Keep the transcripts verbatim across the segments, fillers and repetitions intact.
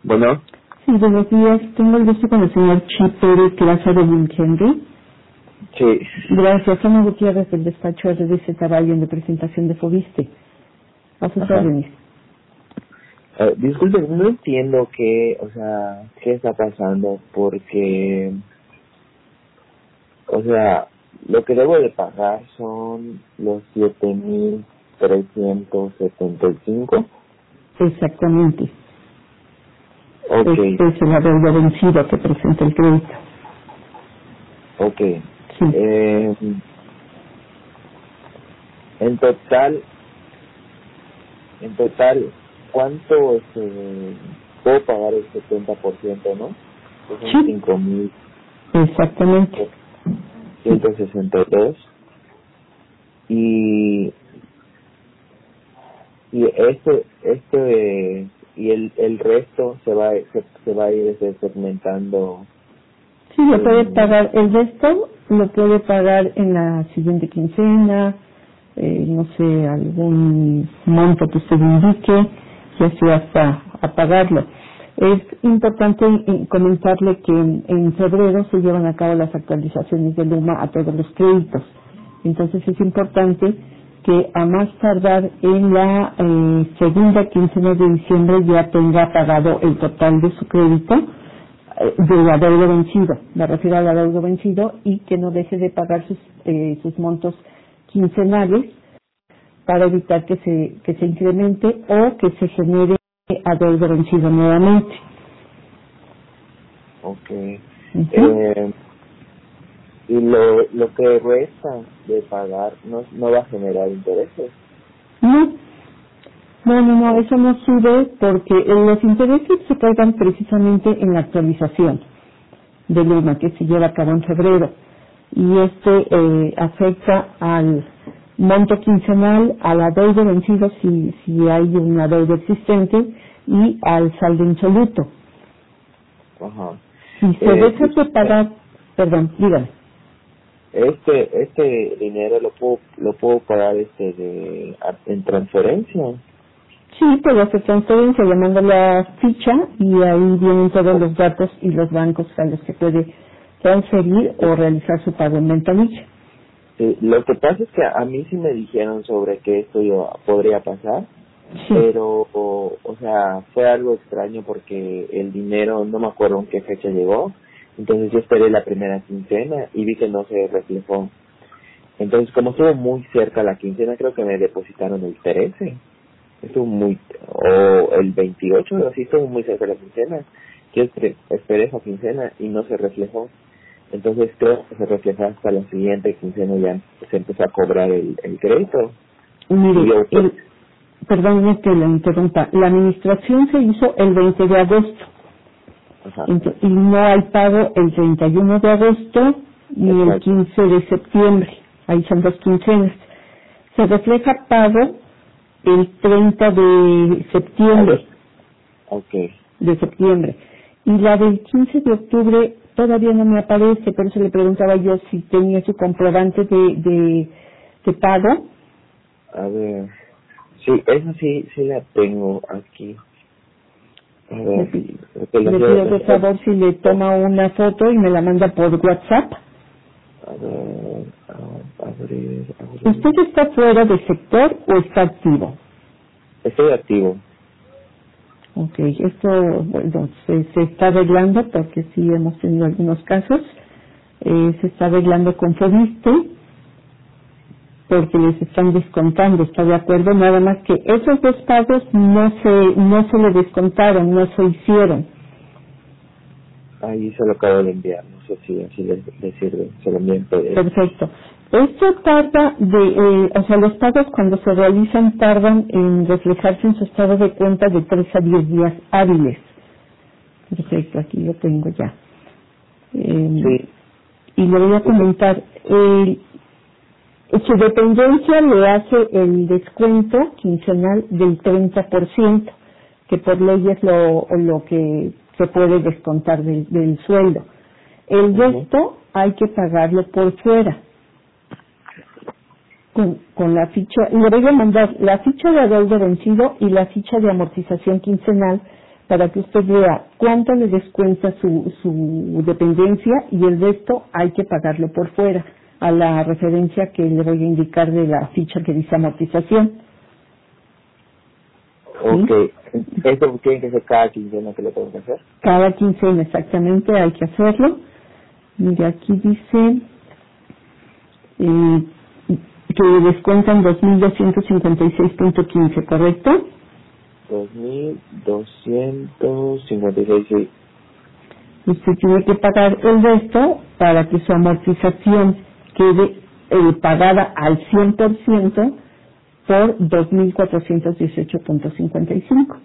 Bueno, Sí, buenos días. Tengo el gusto con el señor Chipere, clase de Henry. sí. Gracias. Ana Gutiérrez del despacho R D C Caballo de presentación de Fobiste. A sus Ajá. órdenes. Eh, disculpe, no entiendo qué, o sea, qué está pasando porque, o sea, lo que debo de pagar son los siete mil trescientos setenta y cinco. Exactamente. Ok, Este es el adeudo vencido que presenta el crédito. ok. Sí. Eh, en total, en total, ¿cuánto este, puedo pagar el setenta por ciento, no? Que son Sí. cinco mil Exactamente. Sí. ciento sesenta y dos. Y y este este y el el resto se va se, se va a ir este, segmentando Sí, lo puede en, pagar. El resto lo puede pagar en la siguiente quincena, eh, no sé, algún monto que usted indique, y así hasta a pagarlo. Es importante eh, comentarle que en, en febrero se llevan a cabo las actualizaciones de Luma a todos los créditos. Entonces es importante que a más tardar en la eh, segunda quincena de diciembre ya tenga pagado el total de su crédito, eh, del adeudo vencido, me refiero al adeudo vencido, y que no deje de pagar sus, eh, sus montos quincenales para evitar que se, que se incremente o que se genere adeudo vencido nuevamente. okay. Ujú. eh, y lo lo que resta de pagar no no va a generar intereses. No, no, no, no, Oh, eso no sube porque eh, los intereses se cargan precisamente en la actualización de Luma que se lleva a cabo en febrero, y este eh, afecta al monto quincenal, al adeudo vencido si, si hay un adeudo existente, y al saldo insoluto. ajá. Si se eh, deja de disculpe, pagar, perdón, dígame. este este dinero lo puedo lo puedo pagar este de a- en transferencia. Sí, puede hacer transferencia llamando la ficha y ahí vienen todos los datos y los bancos a los que puede transferir o realizar su pago en ventanilla. Sí, lo que pasa es que a mí sí me dijeron sobre que esto yo podría pasar, Sí. pero, o, o sea, fue algo extraño porque el dinero, no me acuerdo en qué fecha llegó, entonces yo esperé la primera quincena y vi que no se reflejó. Entonces, como estuvo muy cerca la quincena, creo que me depositaron el trece, estuvo muy, o el veintiocho, o así, estuvo muy cerca la quincena. Yo espe- esperé esa quincena y no se reflejó. Entonces creo que se refleja hasta la siguiente quincena, ya se empezó a cobrar el, el crédito. Y Mire, yo, pues, el, perdóneme que le interrumpa, la administración se hizo el veinte de agosto, ajá, ento- y no hay pago el treinta y uno de agosto ni el exacto. quince de septiembre, ahí son dos quincenas. Se refleja pago el treinta de A ver, septiembre, ok. de septiembre, y la del quince de octubre todavía no me aparece, por eso le preguntaba yo si tenía su comprobante de, de, de pago. A ver, sí, esa sí, sí la tengo aquí. A Le, ver, pi- porque la le ciudad, pido la por ciudad, favor si le toma una foto y me la manda por WhatsApp. a ver, a, abrir, ¿Usted abrir. está fuera del sector o está activo? Estoy activo. Ok, esto bueno, se, se está arreglando porque sí hemos tenido algunos casos. Eh, se está arreglando con Fobiste porque les están descontando, ¿está de acuerdo? Nada más que esos dos pagos no se, no se le descontaron, no se hicieron. Ahí se lo acabo de enviar, no sé si así le, le sirve, se lo envío en P D F. Perfecto. Esto tarda de, eh, o sea, los pagos cuando se realizan tardan en reflejarse en su estado de cuenta de tres a diez días hábiles. Perfecto, aquí lo tengo ya. Eh, Sí, y le voy a sí, comentar, eh, su dependencia le hace el descuento quincenal del treinta por ciento, que por ley es lo, lo que se puede descontar del, del sueldo. El ujú. resto hay que pagarlo por fuera. Con, con la ficha, le voy a mandar la ficha de adeudo vencido y la ficha de amortización quincenal para que usted vea cuánto le descuenta su, su dependencia y el resto hay que pagarlo por fuera, a la referencia que le voy a indicar de la ficha que dice amortización. Ok, ¿Sí? ¿eso tiene que ser cada quincena que lo tengo que hacer? Cada quincena exactamente hay que hacerlo. Mira, aquí dice eh, que descuentan dos mil doscientos cincuenta y seis punto quince, ¿correcto? dos mil doscientos cincuenta y seis, sí. Usted tiene que pagar el resto para que su amortización quede eh, pagada al cien por ciento por dos mil cuatrocientos dieciocho punto cincuenta y cinco.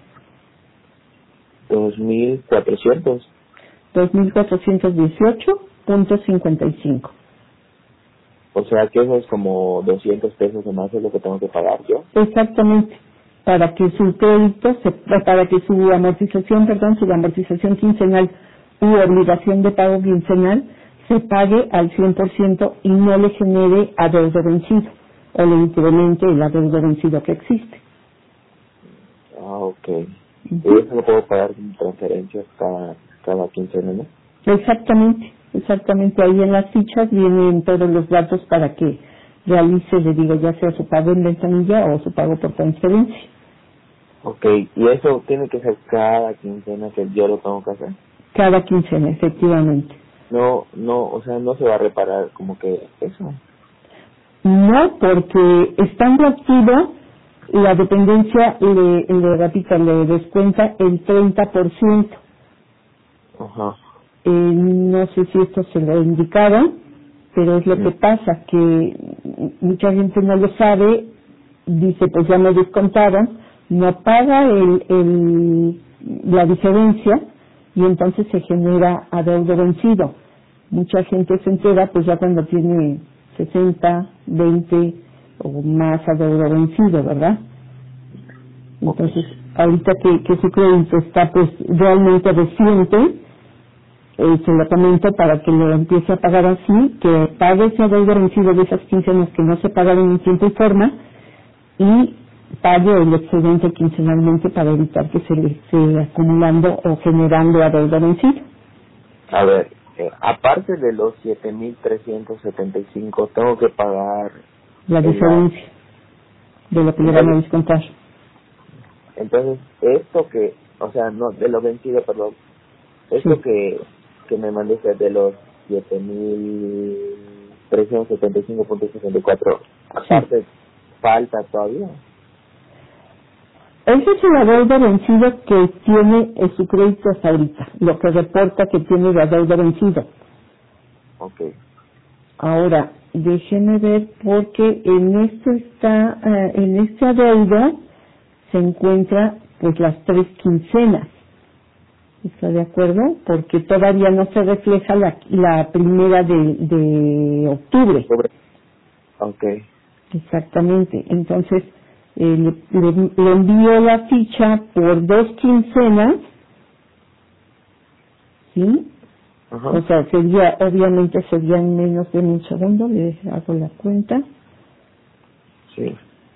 dos mil cuatrocientos. dos mil cuatrocientos dieciocho punto cincuenta y cinco. O sea que eso es como doscientos pesos o más es lo que tengo que pagar yo. Exactamente. Para que su crédito, se, para que su amortización, perdón, su amortización quincenal u obligación de pago quincenal se pague al cien por ciento y no le genere adeudo vencido o le incremente el adeudo vencido que existe. Ah, ok. Uh-huh. ¿Y eso lo puedo pagar con transferencias cada, cada quincena, no? Exactamente, exactamente. Ahí en las fichas vienen todos los datos para que realice, le digo, ya sea su pago en ventanilla o su pago por transferencia. Ok, ¿y eso tiene que ser cada quincena que yo lo tengo que hacer? Cada quincena, efectivamente. No, no, o sea, no se va a reparar como que eso. No, porque estando activo, la dependencia, le, le repito, le descuenta el treinta por ciento. Ajá. Eh, no sé si esto se lo indicaron, pero es lo Sí. que pasa, que mucha gente no lo sabe, dice, pues ya me descontaron, no paga el, el, la diferencia y entonces se genera adeudo vencido. Mucha gente se entera pues ya cuando tiene sesenta, veinte o más adeudo vencido, ¿verdad? Entonces, ahorita que, que su crédito está pues realmente reciente, eh, se lo comento para que lo empiece a pagar así, que pague ese adeudo vencido de esas quincenas que no se pagaron en tiempo y forma y pague el excedente quincenalmente para evitar que se le esté acumulando o generando adeudo vencido. A ver, eh, aparte de los siete mil trescientos setenta y cinco, tengo que pagar La el- diferencia de lo que le van a descontar. Entonces, esto que, o sea, no, de lo vencido, perdón, esto Sí. que, que me mandaste de los siete mil trescientos setenta y cinco punto sesenta y cuatro, aparte, falta todavía. Ese es el adeudo vencido que tiene en su crédito hasta ahorita, lo que reporta que tiene de adeudo vencido. Ok. Ahora, déjeme ver porque en esto está, eh, en este adeudo se encuentra pues las tres quincenas. ¿Está de acuerdo? Porque todavía no se refleja la, la primera de, de octubre. Sobre. Ok. Exactamente. Entonces, eh, le, le- le envío la ficha por dos quincenas, ¿sí? Ajá. O sea, sería, obviamente serían menos de un segundo, le hago la cuenta. Sí.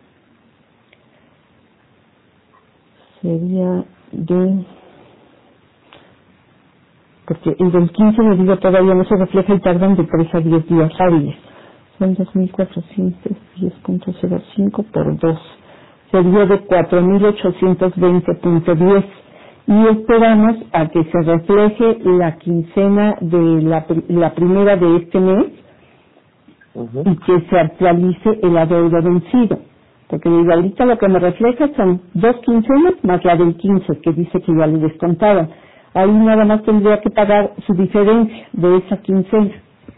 Sería de... Porque el del quince, le digo, todavía no se refleja y tardan de tres a diez días hábiles. Son dos mil cuatrocientos diez punto cero cinco por dos. Sería de cuatro mil ochocientos veinte punto diez. Y esperamos a que se refleje la quincena de la, pri- la primera de este mes Ajá. y que se actualice el adeudo vencido. Porque digo, ahorita lo que me refleja son dos quincenas más la del quince, que dice que ya le descontaron. Ahí nada más tendría que pagar su diferencia de esa quincena.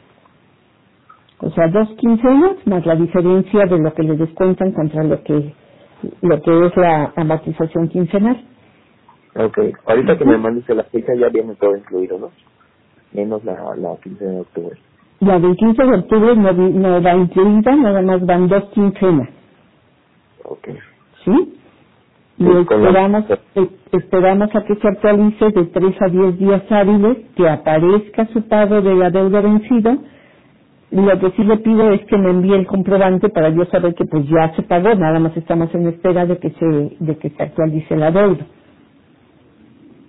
O sea, dos quincenas más la diferencia de lo que le descuentan contra lo que lo que es la amortización quincenal. Ok. Ahorita que me Ujú. mandes la ficha ya viene todo incluido, ¿no? Menos la, la quince de octubre. La del quince de octubre no, vi- no va incluida, nada más van dos quincenas, Ok. ¿sí? Y Sí, con la- esperamos, eh, esperamos a que se actualice de tres a diez días hábiles, que aparezca su pago de la deuda vencido. Lo que sí le pido es que me envíe el comprobante para yo saber que pues ya se pagó, nada más estamos en espera de que se, de que se actualice la deuda.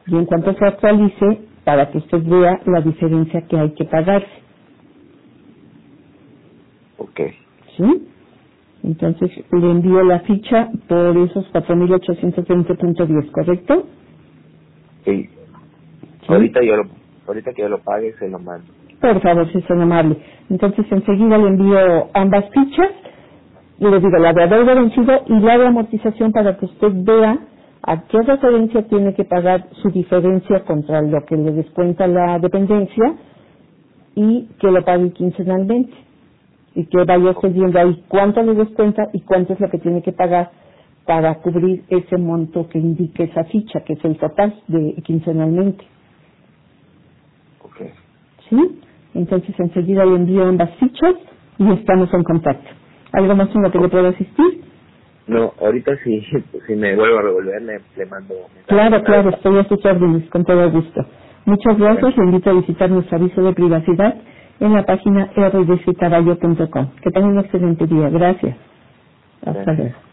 y en cuanto se actualice, para que usted vea la diferencia que hay que pagarse. Ok. ¿Sí? Entonces le envío la ficha por esos cuatro mil ochocientos veinte punto diez, ¿correcto? Sí. ¿Sí? Ahorita, yo lo, ahorita que yo lo pague, se lo mando. Por favor, si son amable. Entonces enseguida le envío ambas fichas, y le digo la de adeudo vencido y la de amortización para que usted vea a qué referencia tiene que pagar su diferencia contra lo que le descuenta la dependencia y que lo pague quincenalmente. Y que vaya usted viendo ahí cuánto le descuenta y cuánto es lo que tiene que pagar para cubrir ese monto que indique esa ficha, que es el total de quincenalmente. Ok. ¿Sí? Entonces enseguida le envío ambas fichas y estamos en contacto. ¿Algo más en lo que le puedo asistir? No, ahorita si, si me vuelvo a revolver, le, le mando mensaje. Claro, claro, estoy a sus órdenes, con todo gusto. Muchas gracias, le invito a visitar nuestro aviso de privacidad en la página r d c caballo punto com. Que tengan un excelente día. Gracias. Hasta Gracias. luego.